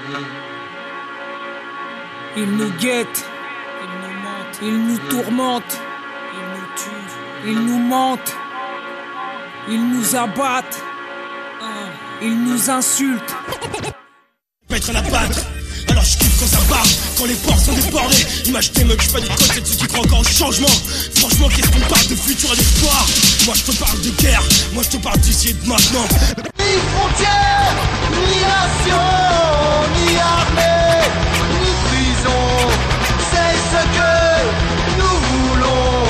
Ils nous guettent, ils nous mentent, ils nous tourmentent, ils nous tuent, ils nous mentent, ils nous abattent, ils nous insultent. Mettre la patte, alors je kiffe quand ça barre, quand les portes sont débordées. Image des mecs, je fais des codes, c'est de ceux qui croient encore au changement. Franchement, qu'est-ce qu'on parle de futur et d'espoir? Moi je te parle de guerre, moi je te parle d'ici et de maintenant. Ni frontières, ni nation, ni armée, ni prison, c'est ce que nous voulons.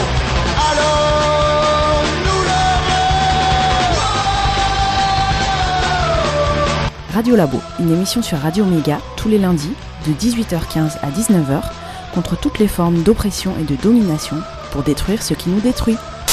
Alors nous l'aurons. Radio Labo, une émission sur Radio Méga, tous les lundis, de 18h15 à 19h, contre toutes les formes d'oppression et de domination, pour détruire ce qui nous détruit.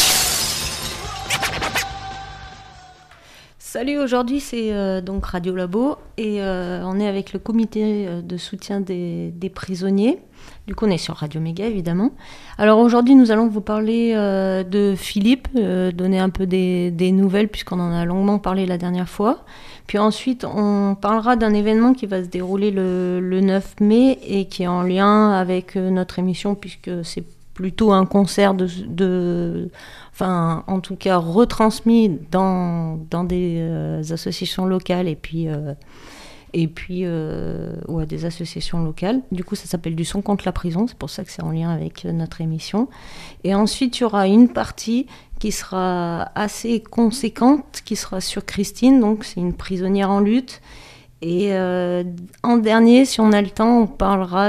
Salut, aujourd'hui c'est donc Radio Labo et on est avec le comité de soutien des prisonniers. Du coup on est sur Radio Méga évidemment. Alors aujourd'hui nous allons vous parler de Philippe, donner un peu des nouvelles puisqu'on en a longuement parlé la dernière fois. Puis ensuite on parlera d'un événement qui va se dérouler le 9 mai et qui est en lien avec notre émission puisque c'est plutôt un concert enfin, en tout cas retransmis dans des associations locales et puis ouais, des associations locales. Du coup, ça s'appelle Du son contre la prison, c'est pour ça que c'est en lien avec notre émission. Et ensuite, il y aura une partie qui sera assez conséquente, qui sera sur Christine, donc c'est une prisonnière en lutte. Et en dernier, si on a le temps, on parlera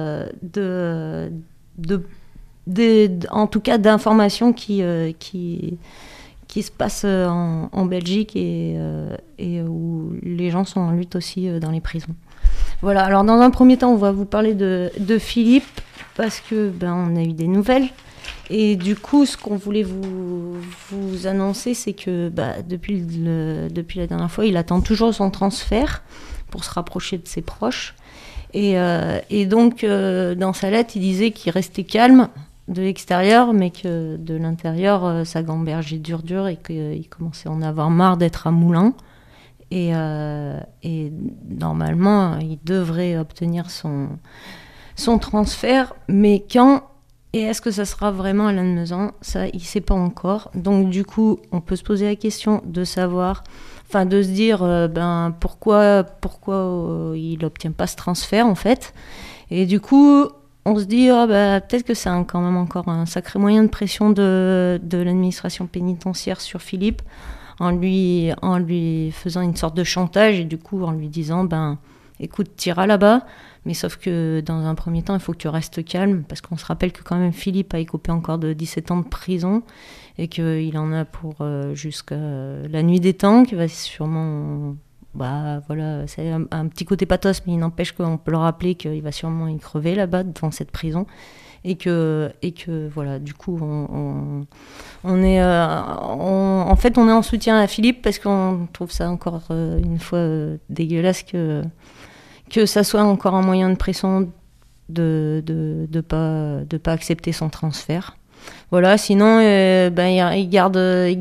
en tout cas d'informations qui se passent en Belgique et où les gens sont en lutte aussi dans les prisons. Voilà, alors dans un premier temps, on va vous parler de Philippe parce que on a eu des nouvelles. Et du coup, ce qu'on voulait vous annoncer, c'est que depuis la dernière fois, il attend toujours son transfert pour se rapprocher de ses proches. Et donc, dans sa lettre, il disait qu'il restait calme de l'extérieur, mais que de l'intérieur, ça gambergeait dur et qu'il commençait à en avoir marre d'être à Moulins. Et normalement, il devrait obtenir son transfert, mais quand et est-ce que ça sera vraiment à Lannemezan? Ça, il ne sait pas encore. Donc, du coup, on peut se poser la question de savoir, enfin, de se dire, pourquoi il n'obtient pas ce transfert, en fait. Et du coup, on se dit, peut-être que c'est quand même encore un sacré moyen de pression de l'administration pénitentiaire sur Philippe, en lui faisant une sorte de chantage, et du coup, en lui disant, écoute, t'iras là-bas, mais sauf que dans un premier temps, il faut que tu restes calme, parce qu'on se rappelle que quand même Philippe a écopé encore de 17 ans de prison, et qu'il en a pour jusqu'à la nuit des temps, qui va sûrement... voilà, c'est un petit côté pathos, mais il n'empêche qu'on peut le rappeler qu'il va sûrement y crever là-bas, dans cette prison, et que voilà, du coup, on est en fait, on est en soutien à Philippe, parce qu'on trouve ça encore une fois dégueulasse que ça soit encore un moyen de pression de pas accepter son transfert. Voilà, sinon il garde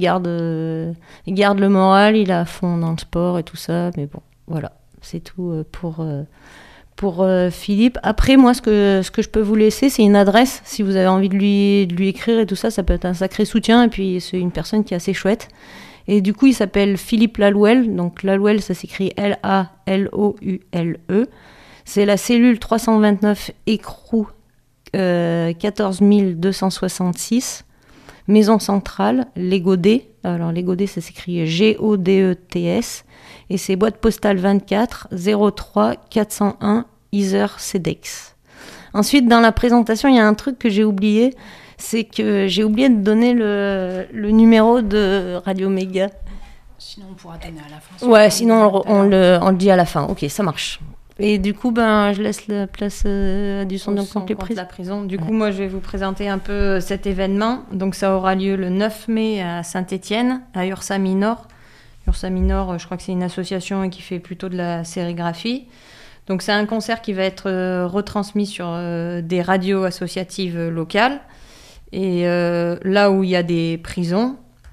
le moral, il est à fond dans le sport et tout ça, mais bon, voilà, c'est tout pour Philippe. Après, moi, ce que je peux vous laisser, c'est une adresse, si vous avez envie de lui écrire et tout ça, ça peut être un sacré soutien, et puis c'est une personne qui est assez chouette. Et du coup, il s'appelle Philippe Lalouel. Donc Lalouel, ça s'écrit L-A-L-O-U-L-E. C'est la cellule 329 écrou 14 266. Maison centrale, Les Godets. Alors Les Godets, ça s'écrit G-O-D-E-T-S. Et c'est boîte postale 24 03 401 Isère Cedex. Ensuite, dans la présentation, il y a un truc que j'ai oublié. C'est que j'ai oublié de donner le numéro de Radio Méga. Sinon, on pourra donner à la fin. Ouais, sinon on le dit à la fin. Ok, ça marche. Et du coup, je laisse la place du son contre la prison. Du coup, moi, je vais vous présenter un peu cet événement. Donc, ça aura lieu le 9 mai à Saint-Étienne, à Ursa Minor. Ursa Minor, je crois que c'est une association qui fait plutôt de la sérigraphie. Donc, c'est un concert qui va être retransmis sur des radios associatives locales. Et là où il y a des prisons.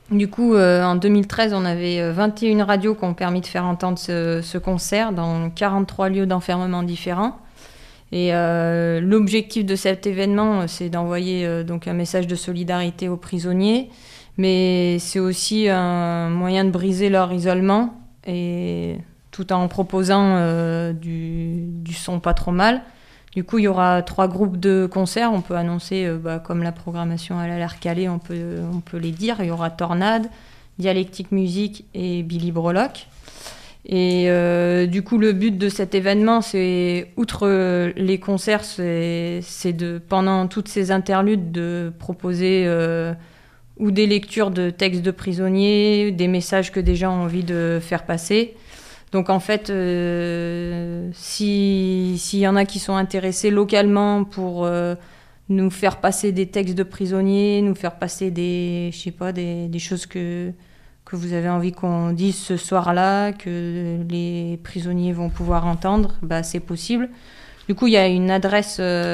Du coup, en 2013, on avait 21 radios qui ont permis de faire entendre ce concert dans 43 lieux d'enfermement différents. Et l'objectif de cet événement, c'est d'envoyer donc un message de solidarité aux prisonniers, mais c'est aussi un moyen de briser leur isolement, et tout en proposant du son pas trop mal. Du coup, il y aura 3 groupes de concerts. On peut annoncer, comme la programmation elle a l'air calée, on peut les dire. Il y aura Tornade, Dialectique Musique et Billy Breloque. Et du coup, le but de cet événement, c'est, outre les concerts, c'est pendant toutes ces interludes, de proposer ou des lectures de textes de prisonniers, des messages que des gens ont envie de faire passer. Donc en fait, s'il y en a qui sont intéressés localement pour nous faire passer des textes de prisonniers, nous faire passer des choses que vous avez envie qu'on dise ce soir-là, que les prisonniers vont pouvoir entendre, c'est possible. Du coup, il y a une adresse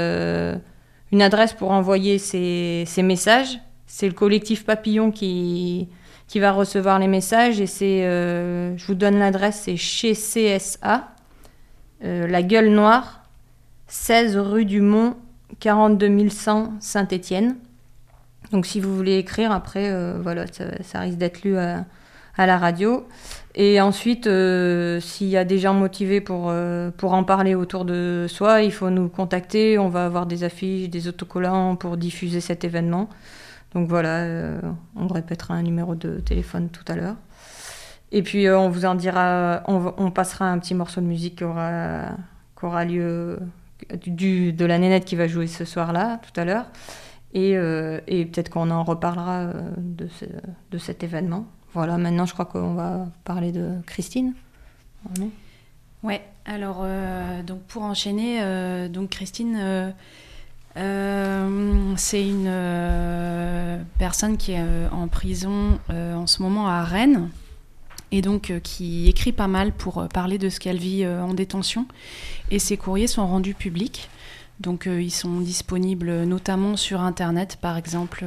pour envoyer ces messages. C'est le collectif Papillon qui va recevoir les messages, et je vous donne l'adresse, c'est chez CSA, La Gueule Noire, 16 rue du Mont, 42 100 Saint-Étienne. Donc si vous voulez écrire, après, ça risque d'être lu à la radio. Et ensuite, s'il y a des gens motivés pour en parler autour de soi, il faut nous contacter. On va avoir des affiches, des autocollants pour diffuser cet événement. Donc voilà, on répétera un numéro de téléphone tout à l'heure. Et puis on vous en dira, on passera un petit morceau de musique qui aura lieu, de la nénette qui va jouer ce soir-là, tout à l'heure. Et peut-être qu'on en reparlera de cet événement. Voilà, maintenant je crois qu'on va parler de Christine. Ouais, alors donc pour enchaîner, donc Christine, c'est une personne qui est en prison en ce moment à Rennes, et donc qui écrit pas mal pour parler de ce qu'elle vit en détention, et ses courriers sont rendus publics. Donc ils sont disponibles notamment sur Internet, par exemple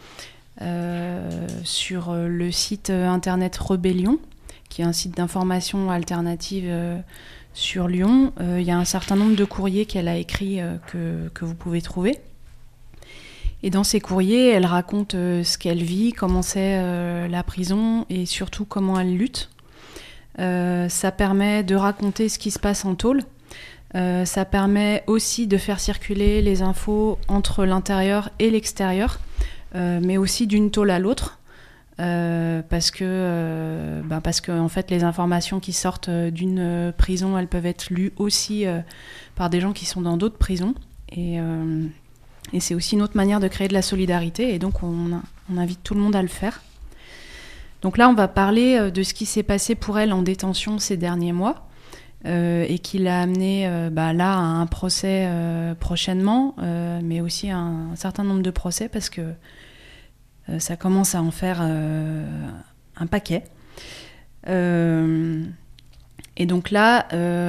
sur le site Internet Rebellion, qui est un site d'information alternative sur Lyon. Il y a un certain nombre de courriers qu'elle a écrits que vous pouvez trouver. Et dans ces courriers, elle raconte ce qu'elle vit, comment c'est la prison, et surtout comment elle lutte. Ça permet de raconter ce qui se passe en tôle. Ça permet aussi de faire circuler les infos entre l'intérieur et l'extérieur, mais aussi d'une tôle à l'autre, parce que en fait les informations qui sortent d'une prison, elles peuvent être lues aussi par des gens qui sont dans d'autres prisons, et c'est aussi une autre manière de créer de la solidarité, et donc on invite tout le monde à le faire. Donc là on va parler de ce qui s'est passé pour elle en détention ces derniers mois. Et qui l'a amené là à un procès prochainement, mais aussi à un certain nombre de procès, parce que ça commence à en faire un paquet. Et donc là,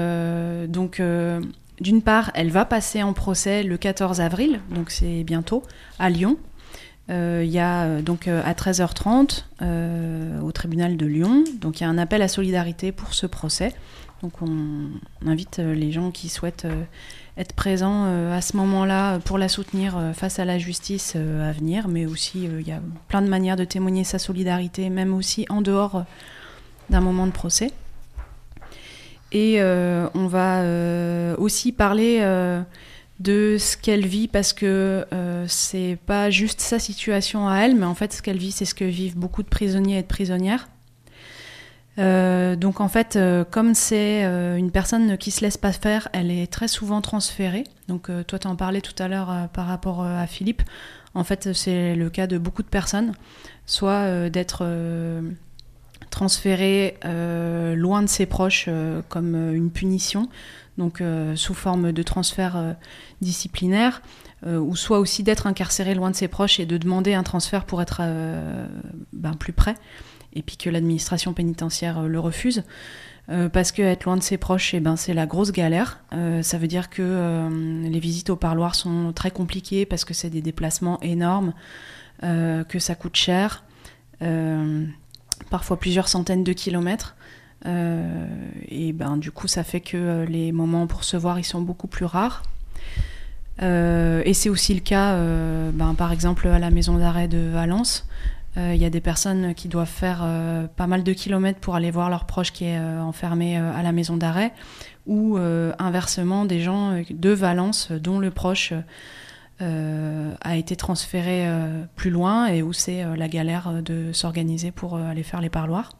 d'une part, elle va passer en procès le 14 avril, donc c'est bientôt, à Lyon. Il y a donc à 13h30 au tribunal de Lyon, donc il y a un appel à solidarité pour ce procès. Donc on invite les gens qui souhaitent être présents à ce moment-là pour la soutenir face à la justice à venir, mais aussi il y a plein de manières de témoigner sa solidarité, même aussi en dehors d'un moment de procès. Et on va aussi parler de ce qu'elle vit, parce que c'est pas juste sa situation à elle, mais en fait ce qu'elle vit, c'est ce que vivent beaucoup de prisonniers et de prisonnières. Donc en fait, comme c'est une personne qui se laisse pas faire, elle est très souvent transférée. Donc toi t'en parlais tout à l'heure par rapport à Philippe. En fait, c'est le cas de beaucoup de personnes, soit d'être transférée loin de ses proches comme une punition, donc sous forme de transfert disciplinaire, ou soit aussi d'être incarcérée loin de ses proches et de demander un transfert pour être plus près, et puis que l'administration pénitentiaire le refuse, parce qu'être loin de ses proches, c'est la grosse galère. Ça veut dire que les visites au parloir sont très compliquées, parce que c'est des déplacements énormes, que ça coûte cher, parfois plusieurs centaines de kilomètres. Et du coup, ça fait que les moments pour se voir, ils sont beaucoup plus rares. Et c'est aussi le cas, par exemple, à la maison d'arrêt de Valence. Il y a des personnes qui doivent faire pas mal de kilomètres pour aller voir leur proche qui est enfermé à la maison d'arrêt, ou inversement, des gens de Valence dont le proche a été transféré plus loin et où c'est la galère de s'organiser pour aller faire les parloirs.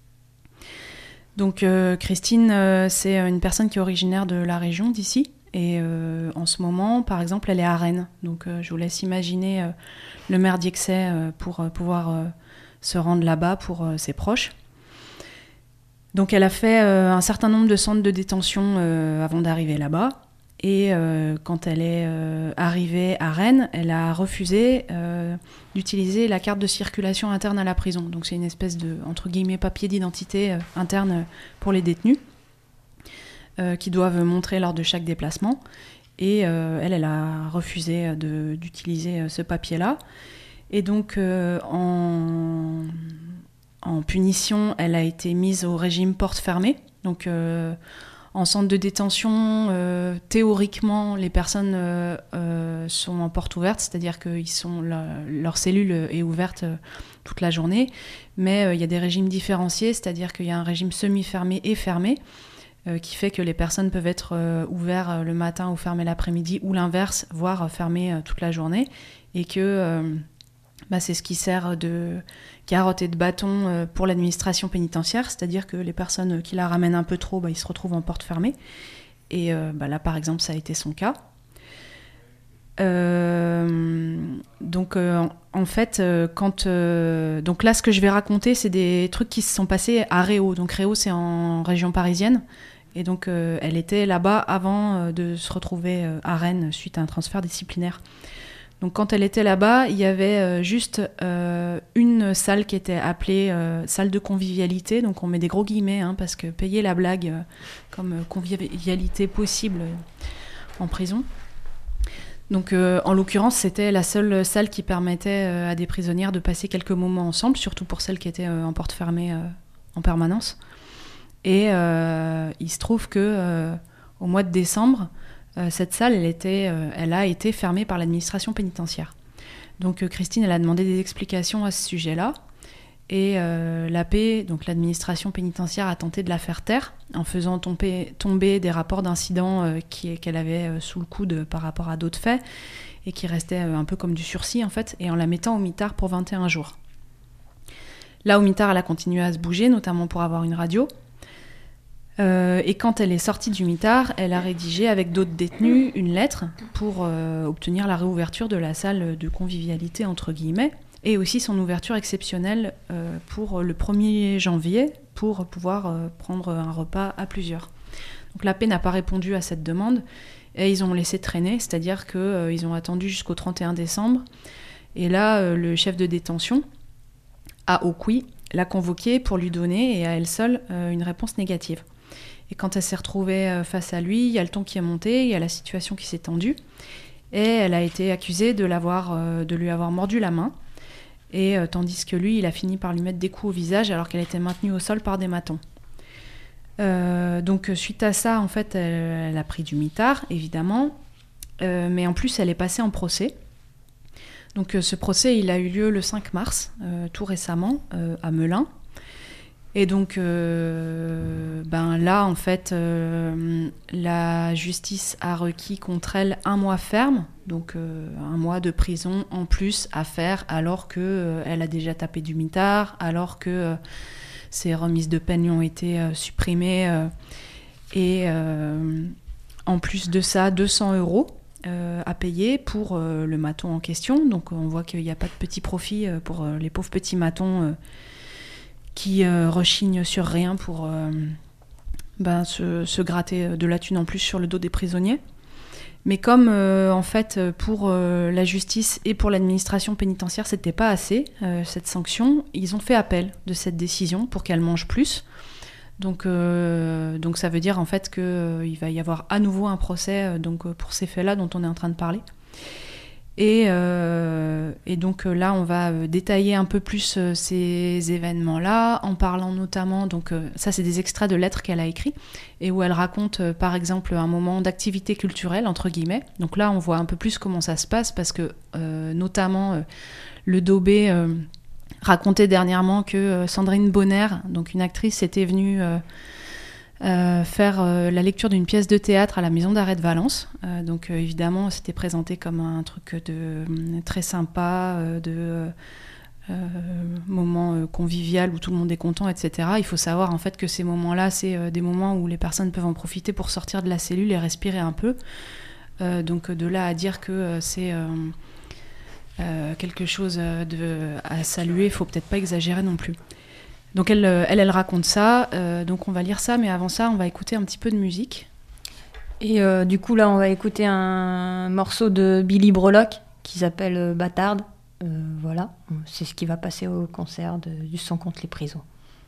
Donc Christine, c'est une personne qui est originaire de la région d'ici. Et en ce moment, par exemple, elle est à Rennes. Donc je vous laisse imaginer le merdier que c'est pour pouvoir se rendre là-bas pour ses proches. Donc elle a fait un certain nombre de centres de détention avant d'arriver là-bas. Et quand elle est arrivée à Rennes, elle a refusé d'utiliser la carte de circulation interne à la prison. Donc c'est une espèce de, entre guillemets, papier d'identité interne pour les détenus qui doivent montrer lors de chaque déplacement. Et elle a refusé d'utiliser ce papier-là. Et donc en punition, elle a été mise au régime porte fermée. Donc en centre de détention, théoriquement, les personnes sont en porte ouverte, c'est-à-dire que leur cellule est ouverte toute la journée, mais il y a des régimes différenciés, c'est-à-dire qu'il y a un régime semi-fermé et fermé, qui fait que les personnes peuvent être ouvertes le matin ou fermées l'après-midi, ou l'inverse, voire fermées toute la journée, et que c'est ce qui sert de carotte et de bâton pour l'administration pénitentiaire, c'est-à-dire que les personnes qui la ramènent un peu trop, ils se retrouvent en porte fermée. Et là, par exemple, ça a été son cas. Donc là, ce que je vais raconter, c'est des trucs qui se sont passés à Réau. Donc Réau, c'est en région parisienne. Et donc, elle était là-bas avant de se retrouver à Rennes suite à un transfert disciplinaire. Donc quand elle était là-bas, il y avait juste une salle qui était appelée salle de convivialité. Donc on met des gros guillemets, parce que payer la blague comme convivialité possible en prison. Donc en l'occurrence, c'était la seule salle qui permettait à des prisonnières de passer quelques moments ensemble, surtout pour celles qui étaient en porte fermée en permanence. Et il se trouve que au mois de décembre, cette salle, elle a été fermée par l'administration pénitentiaire. Donc Christine, elle a demandé des explications à ce sujet-là. Et l'AP, donc l'administration pénitentiaire, a tenté de la faire taire en faisant tomber des rapports d'incidents qu'elle avait sous le coude par rapport à d'autres faits et qui restaient un peu comme du sursis en fait, et en la mettant au mitard pour 21 jours. Là, au mitard, elle a continué à se bouger, notamment pour avoir une radio. Et quand elle est sortie du mitard, elle a rédigé avec d'autres détenus une lettre pour obtenir la réouverture de la salle de convivialité, entre guillemets, et aussi son ouverture exceptionnelle pour le 1er janvier pour pouvoir prendre un repas à plusieurs. Donc l'AP n'a pas répondu à cette demande et ils ont laissé traîner, c'est-à-dire qu'ils ont attendu jusqu'au 31 décembre. Et là, le chef de détention, à Aucuy, l'a convoquée pour lui donner, et à elle seule, une réponse négative. Et quand elle s'est retrouvée face à lui, il y a le ton qui est monté, il y a la situation qui s'est tendue. Et elle a été accusée de lui avoir mordu la main. Et tandis que lui, il a fini par lui mettre des coups au visage alors qu'elle était maintenue au sol par des matons. Donc suite à ça, en fait, elle a pris du mitard, évidemment. Mais en plus, elle est passée en procès. Donc ce procès, il a eu lieu le 5 mars, tout récemment, à Melun. Et donc là, en fait, la justice a requis contre elle 1 mois ferme, donc 1 mois de prison en plus à faire, alors qu'elle a déjà tapé du mitard, alors que ses remises de peine lui ont été supprimées, et en plus de ça, 200 € à payer pour le maton en question. Donc on voit qu'il n'y a pas de petit profit pour les pauvres petits matons qui rechignent sur rien pour se gratter de la thune en plus sur le dos des prisonniers. Mais comme en fait pour la justice et pour l'administration pénitentiaire c'était pas assez cette sanction, ils ont fait appel de cette décision pour qu'elle mange plus. Donc ça veut dire en fait qu'il va y avoir à nouveau un procès pour ces faits-là dont on est en train de parler. Et donc là, on va détailler un peu plus ces événements-là, en parlant notamment, donc ça c'est des extraits de lettres qu'elle a écrits, et où elle raconte par exemple un moment d'activité culturelle, entre guillemets. Donc là, on voit un peu plus comment ça se passe, parce que notamment le Daubé racontait dernièrement que Sandrine Bonner, donc une actrice, était venue... faire la lecture d'une pièce de théâtre à la Maison d'arrêt de Valence. Donc évidemment, c'était présenté comme un truc très sympa, moment convivial où tout le monde est content, etc. Il faut savoir en fait que ces moments-là, c'est des moments où les personnes peuvent en profiter pour sortir de la cellule et respirer un peu. Donc de là à dire que c'est quelque chose à saluer, il faut peut-être pas exagérer non plus. Donc elle raconte ça, donc on va lire ça, mais avant ça, on va écouter un petit peu de musique. Et du coup, là, on va écouter un morceau de Billy Breloque qui s'appelle Bâtarde. Voilà, c'est ce qui va passer au concert du Son contre les prisons.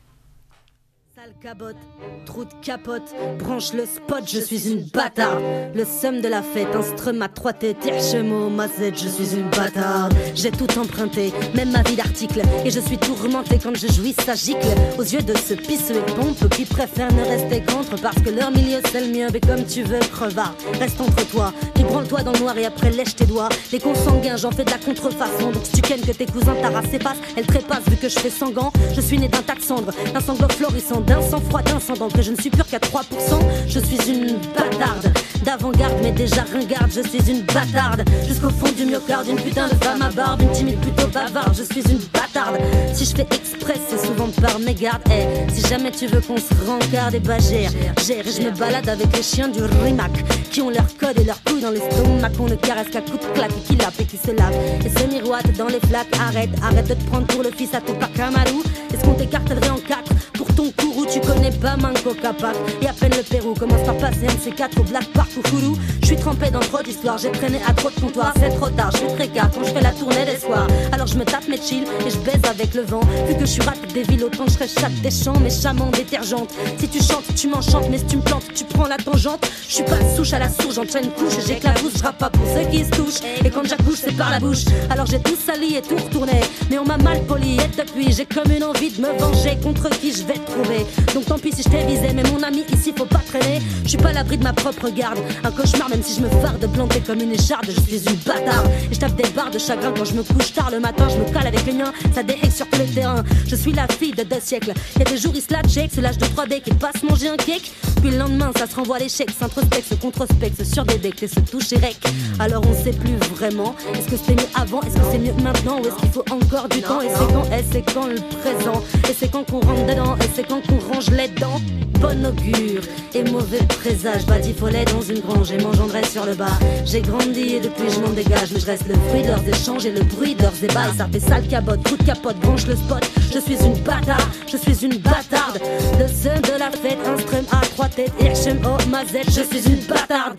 Sale cabote, trou de capote, branche le spot, je suis une bâtarde. Le seum de la fête, un strum à 3 têtes, Hirschemo, Mazette, je suis une bâtarde. J'ai tout emprunté, même ma vie d'article, et je suis tourmentée quand je jouis, ça gicle. Aux yeux de ce pisseux et pompe qui préfèrent ne rester qu'entre, parce que leur milieu c'est le mien, mais comme tu veux, crevard. Reste entre toi, puis branle-toi dans le noir et après lèche tes doigts. Les consanguins, j'en fais de la contrefaçon, donc si tu kennes que tes cousins t'arrassent et passent, elles trépassent vu que je fais sans gants. Je suis né d'un tas de cendres, d'un sanglot florissant, d'un sang-froid, d'un sang que je ne suis pure qu'à 3%. Je suis une bâtarde d'avant-garde, mais déjà ringarde. Je suis une bâtarde jusqu'au fond du myocarde. Une putain de femme à barbe, une timide plutôt bavarde. Je suis une bâtarde. Si je fais express, c'est souvent par mégarde. Si jamais tu veux qu'on se rencarde, et bah gère. Et je me balade avec les chiens du Rimac qui ont leur code et leur couille dans l'estomac. On ne caresse qu'à coups de claque, qui lappe et qui se lave et se miroite dans les flaques. Arrête de te prendre pour le fils à ton Pakamalou. Est-ce qu'on t'écarterait en 4 pour ton courroux? Tu connais pas Manco Capac et à peine le Pérou commence par passer un de ces 4 au Black Park ou Kourou. Je suis trempé dans trop d'histoires, j'ai traîné à trop de comptoirs. C'est trop tard, je suis précaire quand je fais la tournée des soirs. Alors je me tape mes chill et je baise avec le vent. Vu que je suis rapide des villes, autant que je serais chatte des champs, mais chamant détergente. Si tu chantes, tu m'enchantes, mais si tu me plantes, tu prends la tangente. Je suis pas souche à la source, j'en tiens une couche et j'éclabousse. Je rappe pas pour ceux qui se touchent, et quand j'accouche c'est par la bouche. Alors j'ai tout sali et tout retourné, mais on m'a mal poli et depuis j'ai comme une envie de me venger. Contre qui je vais te trouver, donc tant pis si je t'ai visé, mais mon ami ici faut pas traîner. Je suis pas à l'abri de ma propre garde, un cauchemar même si je me farde de planter comme une écharde. Je suis une bâtarde et je tape des barres de chagrin quand je me couche tard le matin. Je me cale avec les miens, ça déhague sur tous les terrains. Je suis la fille de 2 siècles, y'a des jours ils se la check, c'est l'âge de 3D qui passe manger un cake. Puis le lendemain ça se renvoie à l'échec, s'introspecte, se controspecte sur des decks et se touche et rec. Alors on sait plus vraiment, est-ce que c'était mieux avant, est-ce que c'est mieux maintenant, ou est-ce qu'il faut encore du temps? Et c'est quand le présent, et c'est quand qu'on rentre dedans, et c'est quand qu'on range les dents. Bon augure et mauvais présage, badifolet dans une grange et m'engendrait sur le bas. J'ai grandi et depuis je m'en dégage, mais je reste le fruit de leurs échanges et le bruit de leurs ébats. Et ça fait sale cabote, coup de capote, branche le spot. Je suis une bâtarde, je suis une bâtarde. Le seum de la fête, un strum à 3 têtes, Hirschem, oh Mazette, je suis une bâtarde.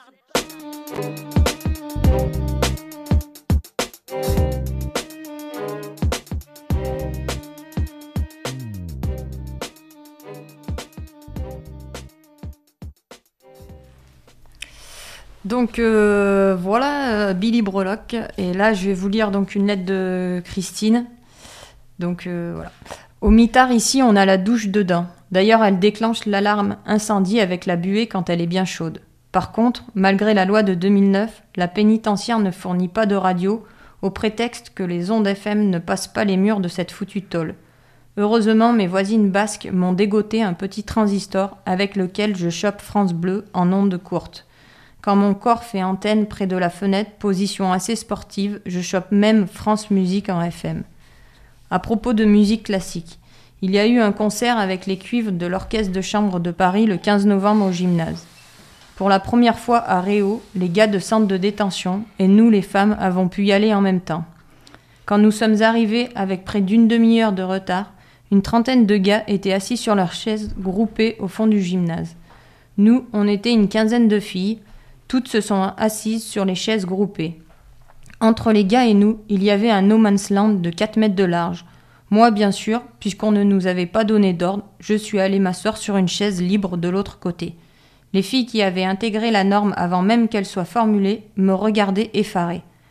Donc voilà, Billy Breloque. Et là, je vais vous lire donc une lettre de Christine. Donc voilà. Au mitard ici, on a la douche dedans. D'ailleurs, elle déclenche l'alarme incendie avec la buée quand elle est bien chaude. Par contre, malgré la loi de 2009, la pénitentiaire ne fournit pas de radio, au prétexte que les ondes FM ne passent pas les murs de cette foutue tôle. Heureusement, mes voisines basques m'ont dégoté un petit transistor avec lequel je chope France Bleu en ondes courtes. Quand mon corps fait antenne près de la fenêtre, position assez sportive, je chope même France Musique en FM. À propos de musique classique, il y a eu un concert avec les cuivres de l'Orchestre de chambre de Paris le 15 novembre au gymnase. Pour la première fois à Réau, les gars de centre de détention et nous les femmes avons pu y aller en même temps. Quand nous sommes arrivés avec près d'une demi-heure de retard, une trentaine de gars étaient assis sur leurs chaises groupées au fond du gymnase. Nous, on était une quinzaine de filles. Toutes se sont assises sur les chaises groupées. Entre les gars et nous, il y avait un no man's land de 4 mètres de large. Moi, bien sûr, puisqu'on ne nous avait pas donné d'ordre, je suis allée m'asseoir sur une chaise libre de l'autre côté. Les filles qui avaient intégré la norme avant même qu'elle soit formulée me regardaient effarées.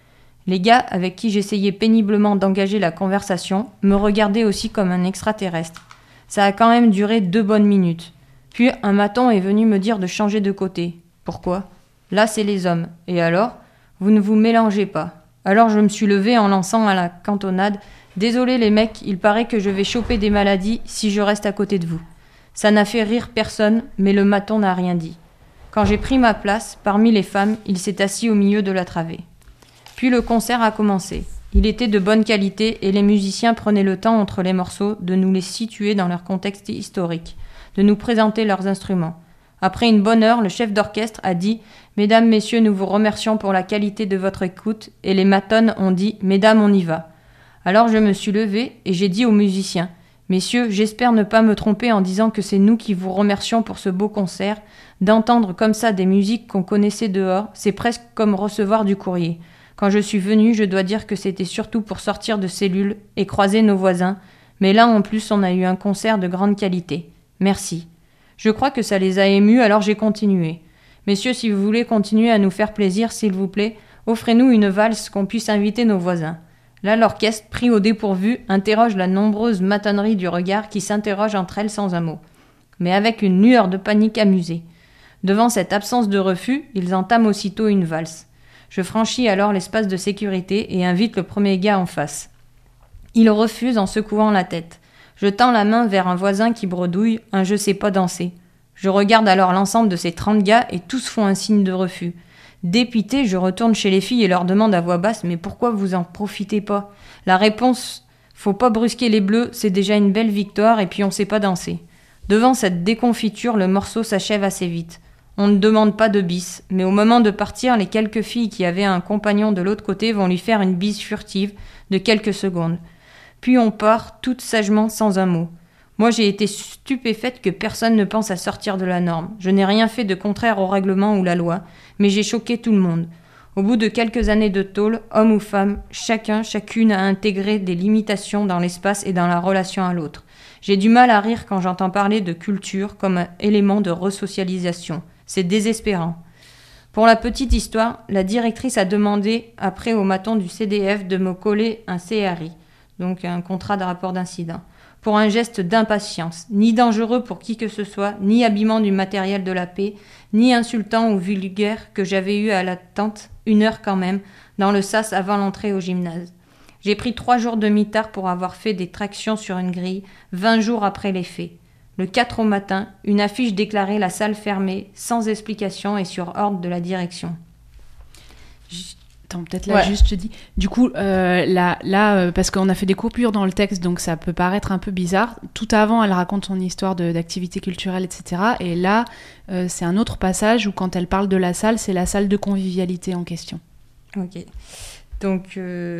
Les gars, avec qui j'essayais péniblement d'engager la conversation, me regardaient aussi comme un extraterrestre. Ça a quand même duré 2 bonnes minutes. Puis un maton est venu me dire de changer de côté. Pourquoi ? Là, c'est les hommes. Et alors ? Vous ne vous mélangez pas. Alors je me suis levée en lançant à la cantonade « Désolé les mecs, il paraît que je vais choper des maladies si je reste à côté de vous. » Ça n'a fait rire personne, mais le maton n'a rien dit. Quand j'ai pris ma place, parmi les femmes, il s'est assis au milieu de la travée. Puis le concert a commencé. Il était de bonne qualité et les musiciens prenaient le temps entre les morceaux de nous les situer dans leur contexte historique, de nous présenter leurs instruments. Après une bonne heure, le chef d'orchestre a dit « Mesdames, messieurs, nous vous remercions pour la qualité de votre écoute » et les matonnes ont dit « Mesdames, on y va ». Alors je me suis levée et j'ai dit aux musiciens « Messieurs, j'espère ne pas me tromper en disant que c'est nous qui vous remercions pour ce beau concert. D'entendre comme ça des musiques qu'on connaissait dehors, c'est presque comme recevoir du courrier. Quand je suis venue, je dois dire que c'était surtout pour sortir de cellule et croiser nos voisins. Mais là, en plus, on a eu un concert de grande qualité. Merci. » Je crois que ça les a émus, alors j'ai continué. « Messieurs, si vous voulez continuer à nous faire plaisir, s'il vous plaît, offrez-nous une valse qu'on puisse inviter nos voisins. » Là, l'orchestre, pris au dépourvu, interroge la nombreuse matonnerie du regard qui s'interroge entre elles sans un mot, mais avec une lueur de panique amusée. Devant cette absence de refus, ils entament aussitôt une valse. Je franchis alors l'espace de sécurité et invite le premier gars en face. Il refuse en secouant la tête. Je tends la main vers un voisin qui bredouille un « je sais pas danser ». Je regarde alors l'ensemble de ces 30 gars et tous font un signe de refus. Dépité, je retourne chez les filles et leur demande à voix basse « Mais pourquoi vous en profitez pas ?» La réponse « Faut pas brusquer les bleus, c'est déjà une belle victoire et puis on sait pas danser. » Devant cette déconfiture, le morceau s'achève assez vite. On ne demande pas de bis, mais au moment de partir, les quelques filles qui avaient un compagnon de l'autre côté vont lui faire une bise furtive de quelques secondes. Puis on part, toutes sagement, sans un mot. Moi, j'ai été stupéfaite que personne ne pense à sortir de la norme. Je n'ai rien fait de contraire au règlement ou la loi, mais j'ai choqué tout le monde. Au bout de quelques années de tôle, homme ou femme, chacune a intégré des limitations dans l'espace et dans la relation à l'autre. J'ai du mal à rire quand j'entends parler de culture comme un élément de resocialisation. C'est désespérant. Pour la petite histoire, la directrice a demandé après au maton du CDF de me coller un CRI, donc un contrat de rapport d'incident, pour un geste d'impatience, ni dangereux pour qui que ce soit, ni habillement du matériel de la paix, ni insultant ou vulgaire que j'avais eu à l'attente, 1 heure quand même, dans le sas avant l'entrée au gymnase. J'ai pris 3 jours de mitard pour avoir fait des tractions sur une grille, 20 jours après les faits. Le 4 au matin, une affiche déclarait la salle fermée, sans explication et sur ordre de la direction. Attends, peut-être là, juste, je te dis. Du coup, parce qu'on a fait des coupures dans le texte, donc ça peut paraître un peu bizarre. Tout avant, elle raconte son histoire d'activité culturelle, etc. Et là, c'est un autre passage où, quand elle parle de la salle, c'est la salle de convivialité en question. Ok. Donc,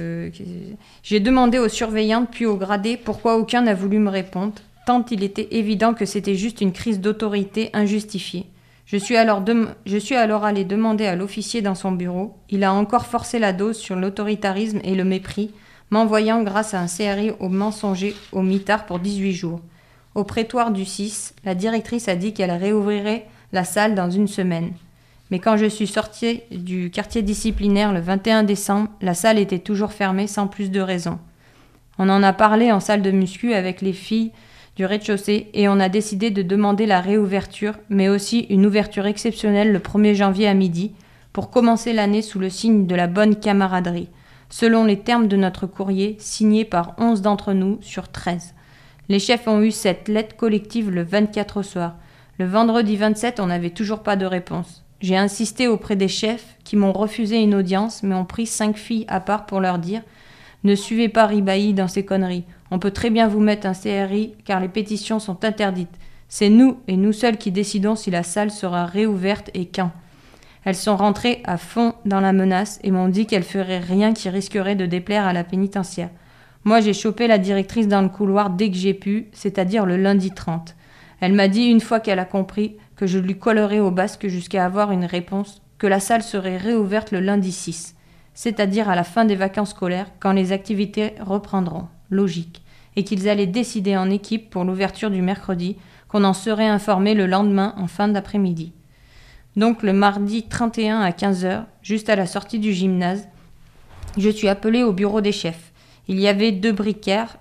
j'ai demandé aux surveillantes puis aux gradés pourquoi aucun n'a voulu me répondre, tant il était évident que c'était juste une crise d'autorité injustifiée. Je suis alors allée demander à l'officier dans son bureau. Il a encore forcé la dose sur l'autoritarisme et le mépris, m'envoyant grâce à un CRI au mensonger au mitard pour 18 jours. Au prétoire du 6, la directrice a dit qu'elle réouvrirait la salle dans 1 semaine. Mais quand je suis sortie du quartier disciplinaire le 21 décembre, la salle était toujours fermée sans plus de raison. On en a parlé en salle de muscu avec les filles du rez-de-chaussée et on a décidé de demander la réouverture, mais aussi une ouverture exceptionnelle le 1er janvier à midi, pour commencer l'année sous le signe de la bonne camaraderie, selon les termes de notre courrier, signé par 11 d'entre nous sur 13. Les chefs ont eu cette lettre collective le 24 au soir. Le vendredi 27, on n'avait toujours pas de réponse. J'ai insisté auprès des chefs qui m'ont refusé une audience, mais ont pris 5 filles à part pour leur dire « Ne suivez pas Ribailly dans ces conneries. On peut très bien vous mettre un CRI car les pétitions sont interdites. C'est nous et nous seuls qui décidons si la salle sera réouverte et quand. » Elles sont rentrées à fond dans la menace et m'ont dit qu'elles feraient rien qui risquerait de déplaire à la pénitentiaire. Moi, j'ai chopé la directrice dans le couloir dès que j'ai pu, c'est-à-dire le lundi 30. Elle m'a dit, une fois qu'elle a compris, que je lui collerais au basque jusqu'à avoir une réponse, que la salle serait réouverte le lundi 6, c'est-à-dire à la fin des vacances scolaires, quand les activités reprendront. Logique. Et qu'ils allaient décider en équipe pour l'ouverture du mercredi, qu'on en serait informé le lendemain en fin d'après-midi. Donc le mardi 31 à 15h, juste à la sortie du gymnase, Je suis appelée au bureau des chefs. Il y avait deux bricards,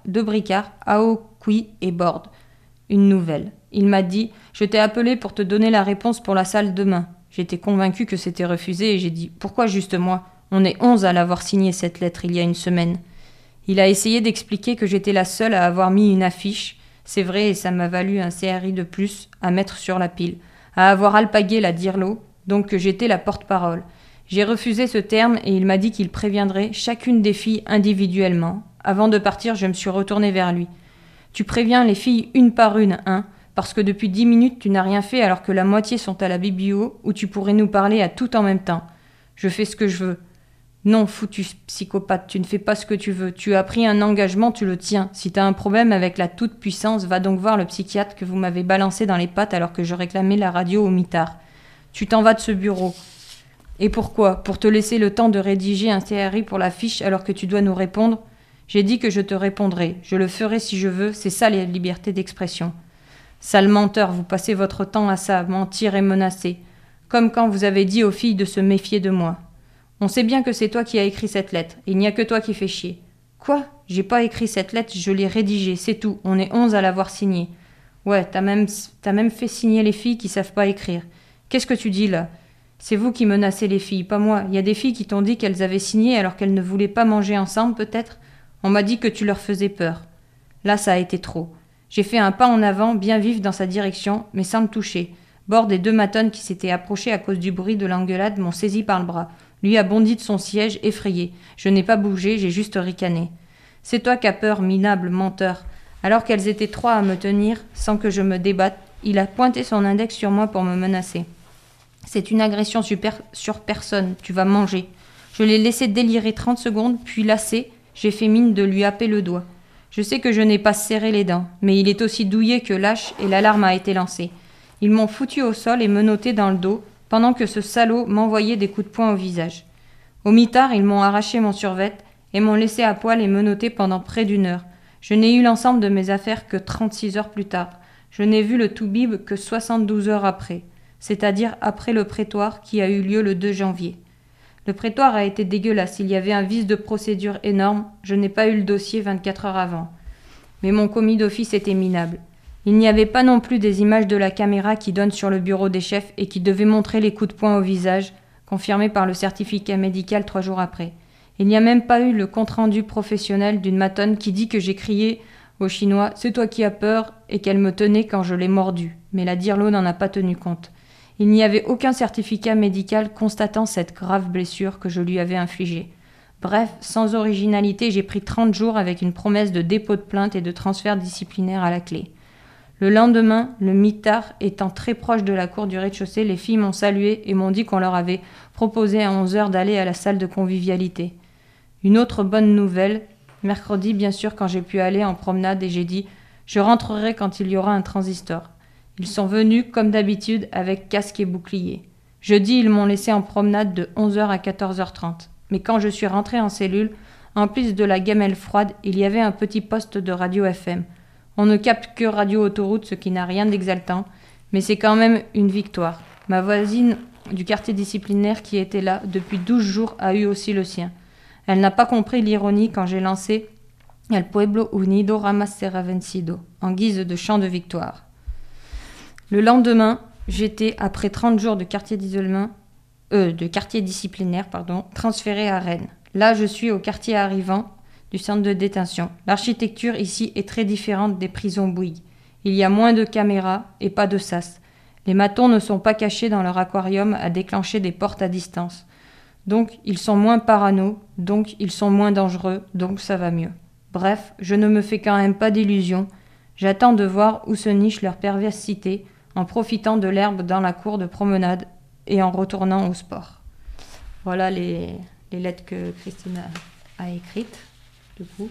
Aokui et Borde. Une nouvelle. Il m'a dit « Je t'ai appelé pour te donner la réponse pour la salle demain ». J'étais convaincue que c'était refusé et j'ai dit « Pourquoi juste moi ? On est 11 à l'avoir signé cette lettre il y a une semaine ». Il a essayé d'expliquer que j'étais la seule à avoir mis une affiche. C'est vrai et ça m'a valu un CRI de plus à mettre sur la pile, à avoir alpagué la Dirlo, donc que j'étais la porte-parole. J'ai refusé ce terme et il m'a dit qu'il préviendrait chacune des filles individuellement. Avant de partir, je me suis retournée vers lui. « Tu préviens les filles une par une, hein, parce que depuis 10 minutes tu n'as rien fait alors que la moitié sont à la biblio où tu pourrais nous parler à tout en même temps. Je fais ce que je veux. » Non, foutu psychopathe, tu ne fais pas ce que tu veux. Tu as pris un engagement, tu le tiens. Si t'as un problème avec la toute-puissance, va donc voir le psychiatre que vous m'avez balancé dans les pattes alors que je réclamais la radio au mitard. Tu t'en vas de ce bureau. Et pourquoi ? Pour te laisser le temps de rédiger un CRI pour la fiche alors que tu dois nous répondre ? J'ai dit que je te répondrai. Je le ferai si je veux, c'est ça la liberté d'expression. Sale menteur, vous passez votre temps à ça, mentir et menacer. Comme quand vous avez dit aux filles de se méfier de moi. On sait bien que c'est toi qui as écrit cette lettre. Il n'y a que toi qui fais chier. Quoi ? J'ai pas écrit cette lettre, je l'ai rédigée, c'est tout. On est 11 à l'avoir signée. Ouais, t'as même fait signer les filles qui savent pas écrire. Qu'est-ce que tu dis là ? C'est vous qui menacez les filles, pas moi. Il y a des filles qui t'ont dit qu'elles avaient signé alors qu'elles ne voulaient pas manger ensemble, peut-être ? On m'a dit que tu leur faisais peur. Là, ça a été trop. J'ai fait un pas en avant, bien vif dans sa direction, mais sans le toucher. Borde et deux matones qui s'étaient approchés à cause du bruit de l'engueulade m'ont saisi par le bras. Lui a bondi de son siège, effrayé. Je n'ai pas bougé, j'ai juste ricané. « C'est toi qui as peur, minable menteur. » Alors qu'elles étaient 3 à me tenir, sans que je me débatte, il a pointé son index sur moi pour me menacer. « C'est une agression sur personne, tu vas manger. » Je l'ai laissé délirer 30 secondes, puis lassé, j'ai fait mine de lui happer le doigt. Je sais que je n'ai pas serré les dents, mais il est aussi douillet que lâche et l'alarme a été lancée. Ils m'ont foutu au sol et menotté dans le dos, pendant que ce salaud m'envoyait des coups de poing au visage. Au mitard, ils m'ont arraché mon survêt et m'ont laissé à poil et menotté pendant près d'1 heure. Je n'ai eu l'ensemble de mes affaires que 36 heures plus tard. Je n'ai vu le toubib que 72 heures après, c'est-à-dire après le prétoire qui a eu lieu le 2 janvier. Le prétoire a été dégueulasse, il y avait un vice de procédure énorme, je n'ai pas eu le dossier 24 heures avant. Mais mon commis d'office était minable. Il n'y avait pas non plus des images de la caméra qui donne sur le bureau des chefs et qui devait montrer les coups de poing au visage, confirmés par le certificat médical 3 jours après. Il n'y a même pas eu le compte-rendu professionnel d'une matonne qui dit que j'ai crié au Chinois « C'est toi qui as peur » et qu'elle me tenait quand je l'ai mordu. Mais la Dirlo n'en a pas tenu compte. Il n'y avait aucun certificat médical constatant cette grave blessure que je lui avais infligée. Bref, sans originalité, j'ai pris 30 jours avec une promesse de dépôt de plainte et de transfert disciplinaire à la clé. Le lendemain, le mitard étant très proche de la cour du rez-de-chaussée, les filles m'ont salué et m'ont dit qu'on leur avait proposé à 11 heures d'aller à la salle de convivialité. Une autre bonne nouvelle, mercredi bien sûr quand j'ai pu aller en promenade et j'ai dit « Je rentrerai quand il y aura un transistor ». Ils sont venus comme d'habitude avec casque et bouclier. Jeudi, ils m'ont laissé en promenade de 11h à 14h30. Mais quand je suis rentrée en cellule, en plus de la gamelle froide, il y avait un petit poste de radio FM. On ne capte que radio autoroute, ce qui n'a rien d'exaltant, mais c'est quand même une victoire. Ma voisine du quartier disciplinaire qui était là depuis 12 jours a eu aussi le sien. Elle n'a pas compris l'ironie quand j'ai lancé « El pueblo unido jamás será vencido » en guise de chant de victoire. Le lendemain, j'étais, après 30 jours de quartier disciplinaire, transférée à Rennes. Là, je suis au quartier arrivant du centre de détention. L'architecture ici est très différente des prisons Bouygues. Il y a moins de caméras et pas de sas. Les matons ne sont pas cachés dans leur aquarium à déclencher des portes à distance. Donc, ils sont moins parano, donc ils sont moins dangereux, donc ça va mieux. Bref, je ne me fais quand même pas d'illusions. J'attends de voir où se niche leur perversité en profitant de l'herbe dans la cour de promenade et en retournant au sport. Voilà les lettres que Christine a écrites. Du coup.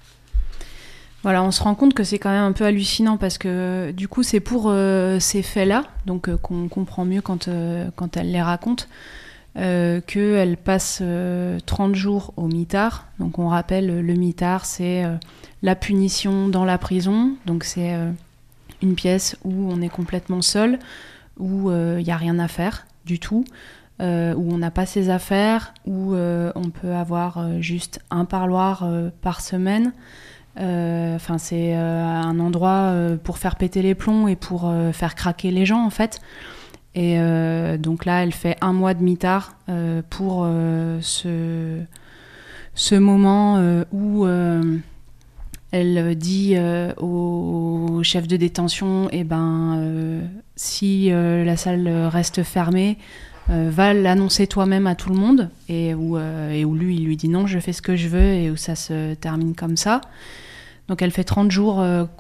Voilà, on se rend compte que c'est quand même un peu hallucinant parce que du coup c'est pour ces faits-là, donc qu'on comprend mieux quand elle les raconte, qu'elle passe 30 jours au mitard. Donc on rappelle, le mitard c'est la punition dans la prison, donc c'est une pièce où on est complètement seul, où il n'y a rien à faire du tout. où on n'a pas ses affaires, où on peut avoir juste un parloir par semaine. C'est un endroit pour faire péter les plombs et pour faire craquer les gens, en fait. Et donc là, elle fait 1 mois de mitard pour ce moment où elle dit au chef de détention, si la salle reste fermée, va l'annoncer toi-même à tout le monde, et où lui, il lui dit non, je fais ce que je veux, et où ça se termine comme ça. Donc elle fait 30 jours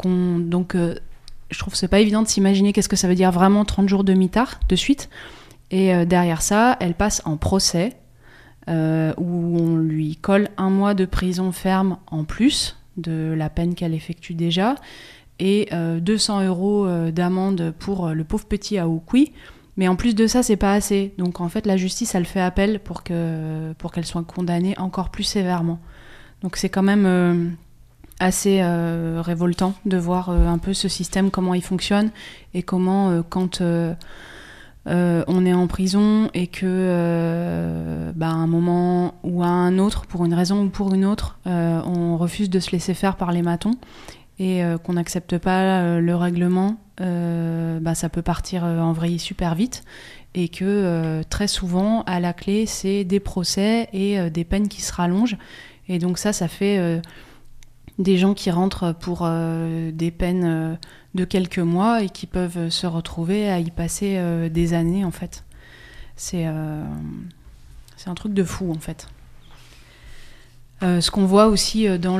je trouve que c'est pas évident de s'imaginer qu'est-ce que ça veut dire vraiment 30 jours de mitard de suite. Et derrière ça, elle passe en procès, où on lui colle 1 mois de prison ferme en plus de la peine qu'elle effectue déjà, et 200 € d'amende pour le pauvre petit Aoukwi. Mais en plus de ça, c'est pas assez. Donc en fait, la justice, elle fait appel pour qu'elle soit condamnée encore plus sévèrement. Donc c'est quand même assez révoltant de voir un peu ce système, comment il fonctionne, et comment quand on est en prison et que à un moment ou à un autre, pour une raison ou pour une autre, on refuse de se laisser faire par les matons, et qu'on n'accepte pas le règlement, ça peut partir en vrille super vite, et que très souvent, à la clé, c'est des procès et des peines qui se rallongent. Et donc ça fait des gens qui rentrent pour des peines de quelques mois et qui peuvent se retrouver à y passer des années, en fait. C'est un truc de fou, en fait. Ce qu'on voit aussi dans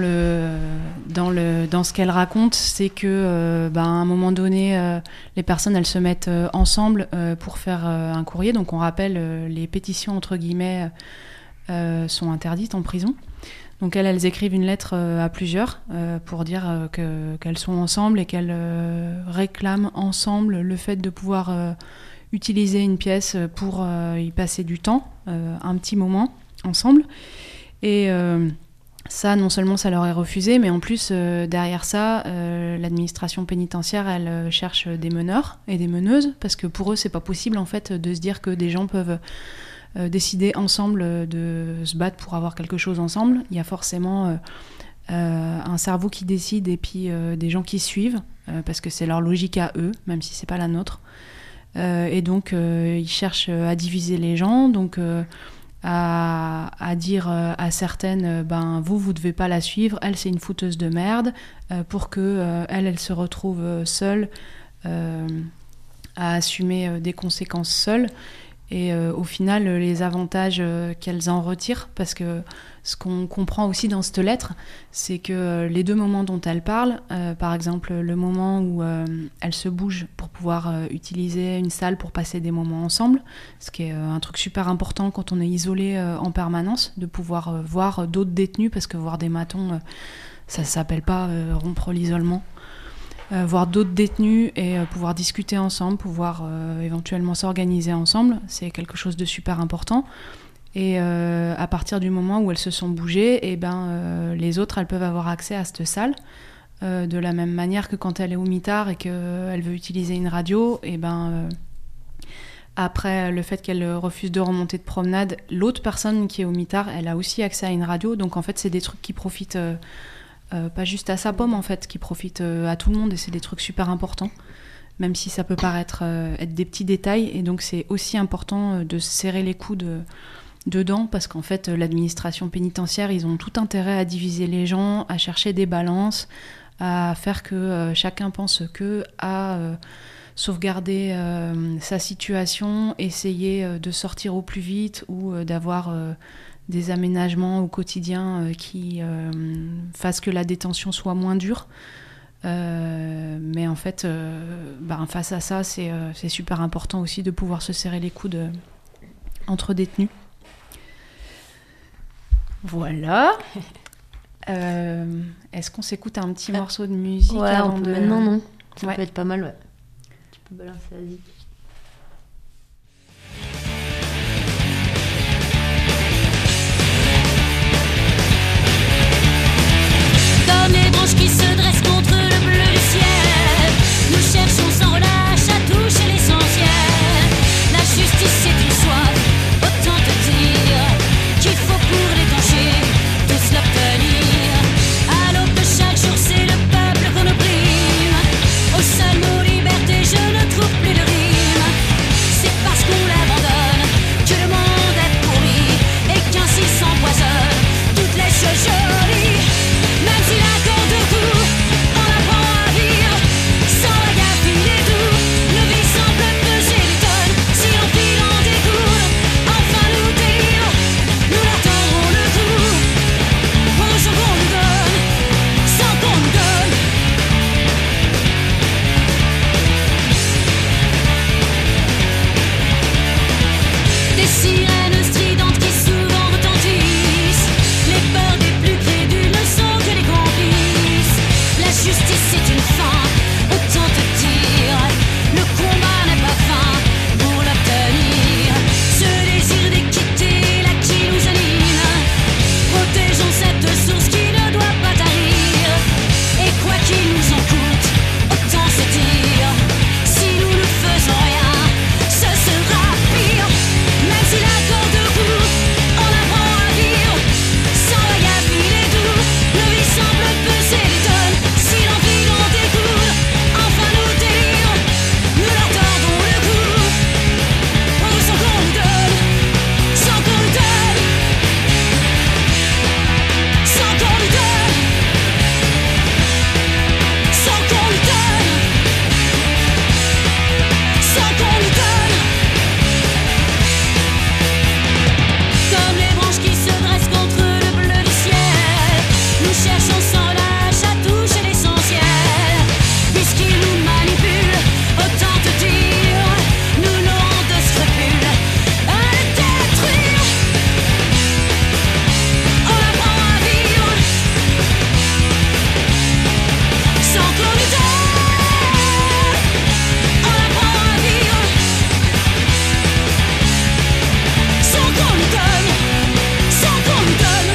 ce qu'elle raconte, c'est que à un moment donné, les personnes, elles se mettent ensemble pour faire un courrier. Donc on rappelle, les pétitions entre guillemets sont interdites en prison. Donc elles écrivent une lettre à plusieurs pour dire qu'elles sont ensemble et qu'elles réclament ensemble le fait de pouvoir utiliser une pièce pour y passer du temps, un petit moment ensemble. Et ça, non seulement ça leur est refusé, mais en plus, derrière ça, l'administration pénitentiaire, elle cherche des meneurs et des meneuses, parce que pour eux, c'est pas possible, en fait, de se dire que des gens peuvent décider ensemble de se battre pour avoir quelque chose ensemble. Il y a forcément un cerveau qui décide, et puis des gens qui suivent, parce que c'est leur logique à eux, même si c'est pas la nôtre. Et donc, ils cherchent à diviser les gens, donc à dire à certaines, vous devez pas la suivre, elle c'est une fouteuse de merde, pour que elle se retrouve seule à assumer des conséquences seule. Et au final, les avantages qu'elles en retirent, parce que ce qu'on comprend aussi dans cette lettre, c'est que les 2 moments dont elle parle, par exemple le moment où elle se bouge pour pouvoir utiliser une salle pour passer des moments ensemble, ce qui est un truc super important quand on est isolé en permanence, de pouvoir voir d'autres détenus, parce que voir des matons, ça s'appelle pas rompre l'isolement. Voir d'autres détenus et pouvoir discuter ensemble, pouvoir éventuellement s'organiser ensemble, c'est quelque chose de super important. Et à partir du moment où elles se sont bougées, les autres, elles peuvent avoir accès à cette salle, de la même manière que quand elle est au mitard et qu'elle veut utiliser une radio, après le fait qu'elle refuse de remonter de promenade, l'autre personne qui est au mitard, elle a aussi accès à une radio. Donc en fait, c'est des trucs qui profitent pas juste à sa pomme, en fait, qui profitent à tout le monde, et c'est des trucs super importants, même si ça peut paraître être des petits détails. Et donc c'est aussi important de serrer les coudes dedans, parce qu'en fait l'administration pénitentiaire, ils ont tout intérêt à diviser les gens, à chercher des balances, à faire que chacun pense que à sauvegarder sa situation, essayer de sortir au plus vite, ou d'avoir des aménagements au quotidien qui fassent que la détention soit moins dure. Mais en fait, face à ça, c'est super important aussi de pouvoir se serrer les coudes entre détenus. Voilà. Est-ce qu'on s'écoute un petit morceau de musique avant de... Maintenant, non. Ça peut être pas mal, ouais. Tu peux balancer la musique. Comme les branches qui se dressent contre le bleu du ciel, nous cherchons sans relâche à toucher l'essentiel. La justice c'est une soif Sirènes stridentes qui souvent retentissent. Les peurs des plus crédules ne sont que des complices. La justice est une fin, autant te dire. Le combat n'est pas vain pour l'obtenir. Ce désir d'équité là qui nous anime. Protégeons cette source qui ne doit pas tarir. Et quoi qu'il nous en coûte, autant se dire. Si nous ne faisons rien, ce sera pire. Même si la corde court, on apprend à vivre. Sans bagarre, il est doux. Le vie semble peser les tonnes. Si l'envie d'en découle, enfin nous délire. Nous leur tordons le cou. On veut sans qu'on nous donne. Sans qu'on nous donne. Sans qu'on nous donne. Sans qu'on nous donne. Sans qu'on nous donne. Comme les branches qui se dressent contre le bleu du ciel, nous cherchons sans lâche à toucher l'essentiel. Puisqu'ils nous manipulent, autant te dire, nous n'aurons de scrupules à le détruire. On apprend à vivre sans qu'on nous donne. On apprend à vivre sans qu'on nous donne. Sans qu'on nous donne.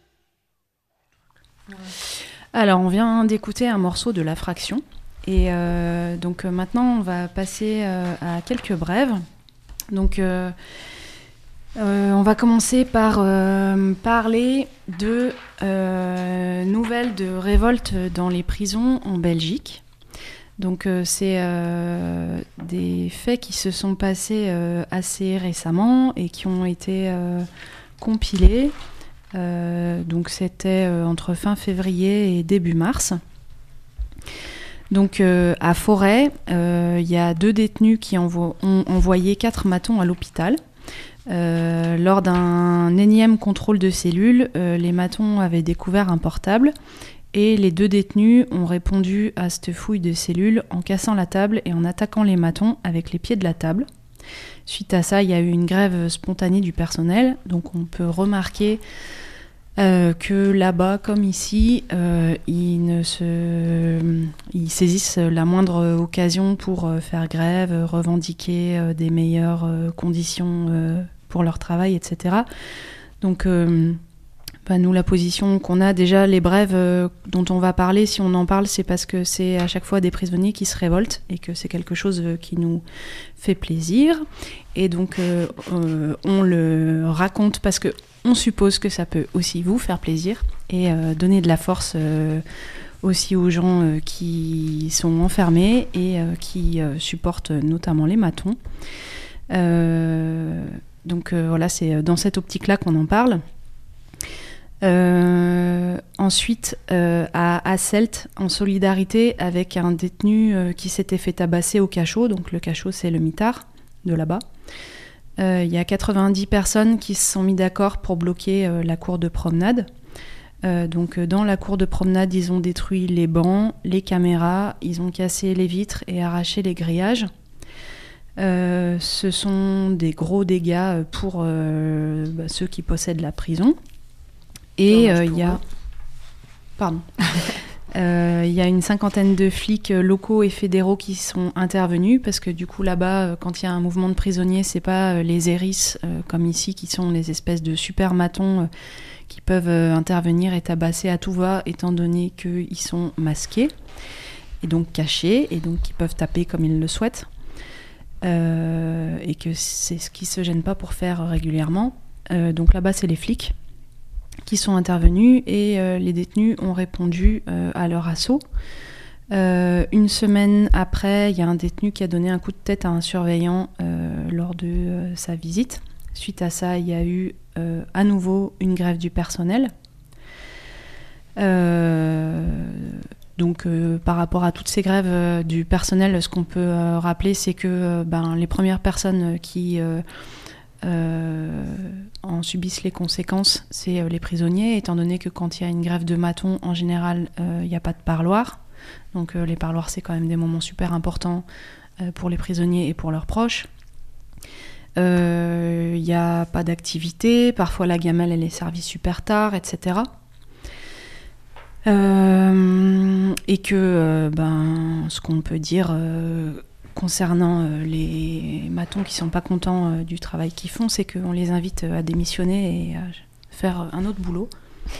Alors, on vient d'écouter un morceau de La Fraction. Et donc maintenant, on va passer à quelques brèves. Donc, on va commencer par parler de nouvelles de révolte dans les prisons en Belgique. Donc, c'est des faits qui se sont passés assez récemment et qui ont été compilés. Donc c'était entre fin février et début mars. Donc à Forêt, il y a 2 détenus qui ont envoyé 4 matons à l'hôpital. Lors d'un énième contrôle de cellules, les matons avaient découvert un portable et les 2 détenus ont répondu à cette fouille de cellules en cassant la table et en attaquant les matons avec les pieds de la table. Suite à ça, il y a eu une grève spontanée du personnel. Donc on peut remarquer que là-bas, comme ici, ils saisissent la moindre occasion pour faire grève, revendiquer des meilleures conditions pour leur travail, etc. Donc nous, la position qu'on a, déjà les brèves dont on va parler, si on en parle, c'est parce que c'est à chaque fois des prisonniers qui se révoltent et que c'est quelque chose qui nous fait plaisir. Et donc on le raconte parce que on suppose que ça peut aussi vous faire plaisir et donner de la force aussi aux gens qui sont enfermés et qui supportent notamment les matons. Donc voilà, c'est dans cette optique-là qu'on en parle. Ensuite, à Hasselt, en solidarité avec un détenu qui s'était fait tabasser au cachot, donc le cachot c'est le mitard de là-bas. Il y a 90 personnes qui se sont mis d'accord pour bloquer la cour de promenade. Donc dans la cour de promenade, ils ont détruit les bancs, les caméras, ils ont cassé les vitres et arraché les grillages. Ce sont des gros dégâts pour ceux qui possèdent la prison. Et il y a... Pardon. Il y a une 50aine de flics locaux et fédéraux qui sont intervenus parce que du coup là-bas, quand il y a un mouvement de prisonniers, c'est pas les hérisses comme ici qui sont les espèces de super matons qui peuvent intervenir et tabasser à tout va étant donné qu'ils sont masqués et donc cachés et donc qui peuvent taper comme ils le souhaitent et que c'est ce qu'ils se gênent pas pour faire régulièrement. Donc là-bas, c'est les flics qui sont intervenus et les détenus ont répondu à leur assaut. Une semaine après, il y a un détenu qui a donné un coup de tête à un surveillant lors de sa visite. Suite à ça, il y a eu à nouveau une grève du personnel. Donc par rapport à toutes ces grèves du personnel, ce qu'on peut rappeler, c'est que les premières personnes qui en subissent les conséquences, c'est les prisonniers, étant donné que quand il y a une grève de matons, en général, il n'y a pas de parloir. Donc les parloirs, c'est quand même des moments super importants pour les prisonniers et pour leurs proches. Il y n'y a pas d'activité, parfois la gamelle elle est servie super tard, etc. Et que ce qu'on peut dire concernant les matons qui sont pas contents du travail qu'ils font, c'est qu'on les invite à démissionner et à faire un autre boulot.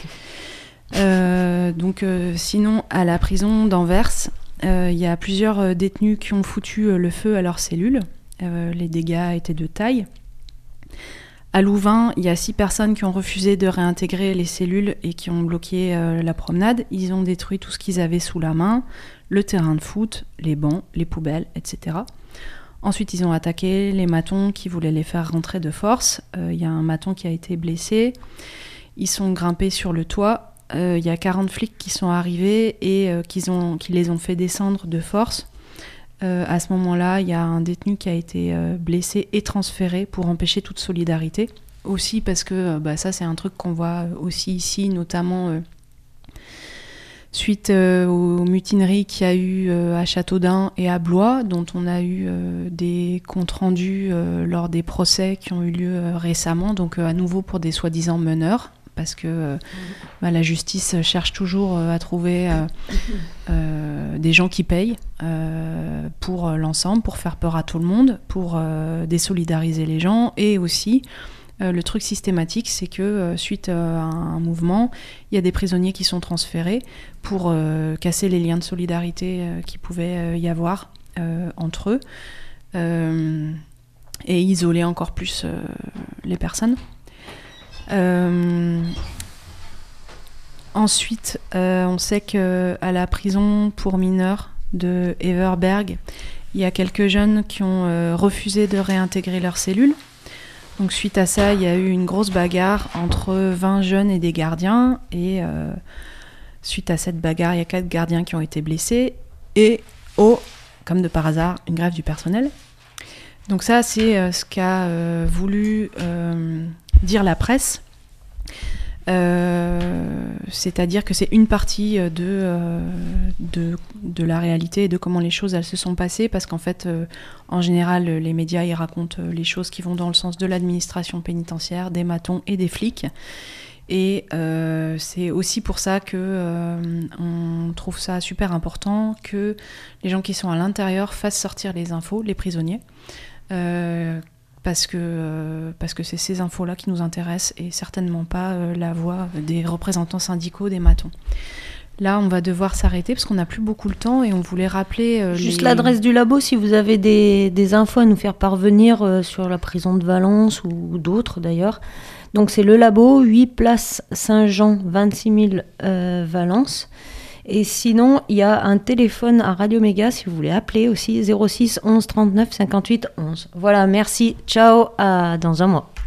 Sinon, à la prison d'Anvers, il y a plusieurs détenus qui ont foutu le feu à leurs cellules. Les dégâts étaient de taille. À Louvain, il y a 6 personnes qui ont refusé de réintégrer les cellules et qui ont bloqué la promenade. Ils ont détruit tout ce qu'ils avaient sous la main, le terrain de foot, les bancs, les poubelles, etc. Ensuite, ils ont attaqué les matons qui voulaient les faire rentrer de force. Il y a un maton qui a été blessé. Ils sont grimpés sur le toit. Il y a 40 flics qui sont arrivés et qui les ont fait descendre de force. À ce moment-là, il y a un détenu qui a été blessé et transféré pour empêcher toute solidarité. Aussi parce que ça, c'est un truc qu'on voit aussi ici, notamment suite aux mutineries qu'il y a eu à Châteaudun et à Blois, dont on a eu des comptes rendus lors des procès qui ont eu lieu récemment, donc à nouveau pour des soi-disant meneurs. Parce que la justice cherche toujours à trouver des gens qui payent pour l'ensemble, pour faire peur à tout le monde, pour désolidariser les gens. Et aussi, le truc systématique, c'est que suite à un mouvement, il y a des prisonniers qui sont transférés pour casser les liens de solidarité qui pouvaient y avoir entre eux et isoler encore plus les personnes. Ensuite, on sait qu'à la prison pour mineurs de Everberg, il y a quelques jeunes qui ont refusé de réintégrer leurs cellules. Donc suite à ça, il y a eu une grosse bagarre entre 20 jeunes et des gardiens. Et suite à cette bagarre, il y a 4 gardiens qui ont été blessés. Et comme de par hasard, une grève du personnel. Donc ça, c'est ce qu'a voulu dire la presse. C'est-à-dire que c'est une partie de la réalité et de comment les choses elles se sont passées, parce qu'en fait, en général, les médias ils racontent les choses qui vont dans le sens de l'administration pénitentiaire, des matons et des flics. Et c'est aussi pour ça que on trouve ça super important que les gens qui sont à l'intérieur fassent sortir les infos, les prisonniers. Parce que c'est ces infos-là qui nous intéressent et certainement pas la voix des représentants syndicaux des matons. Là, on va devoir s'arrêter parce qu'on n'a plus beaucoup le temps et on voulait rappeler... Juste l'adresse du labo, si vous avez des infos à nous faire parvenir sur la prison de Valence ou d'autres d'ailleurs. Donc c'est le labo, 8 place Saint-Jean, 26 000 Valence. Et sinon, il y a un téléphone à Radio Méga si vous voulez appeler aussi, 06 11 39 58 11. Voilà, merci, ciao, à dans un mois.